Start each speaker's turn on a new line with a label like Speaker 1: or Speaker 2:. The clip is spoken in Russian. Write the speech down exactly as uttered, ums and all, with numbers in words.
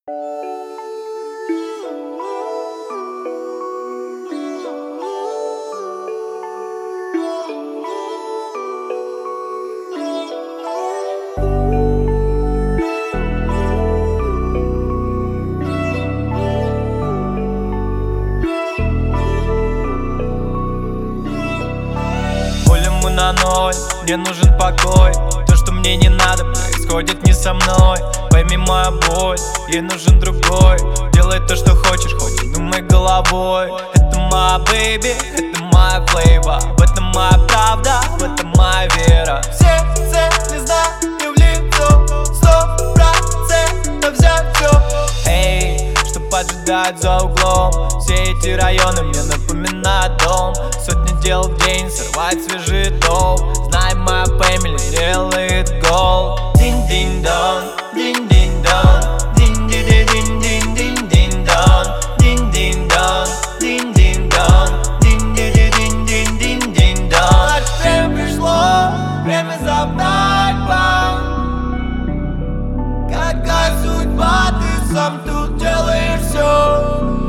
Speaker 1: На ноль, мне нужен покой. То, что мне не надо, происходит не со мной. Пойми мою боль, ей нужен другой. Делай то, что хочешь, хоть и думай головой. Это моя бэйби, это моя флейва. В этом моя правда, в этом моя вера. Все цели знаю в лицо, сто процентов взять все. Эй, что поджидает за углом? Все эти районы мне напоминают дом. Сотни дел в день, сорвать свежий дом. Знай, моя фэмили делает гол. Динь-динь-дон, динь-динь-дон, динь-ди-ди-динь-динь-динь-дон, динь-динь-дон, динь-динь-дон, динь-ди-ди-динь-динь-динь-дон. Время пришло, время забрать вам. Какая судьба, ты сам тут делаешь все.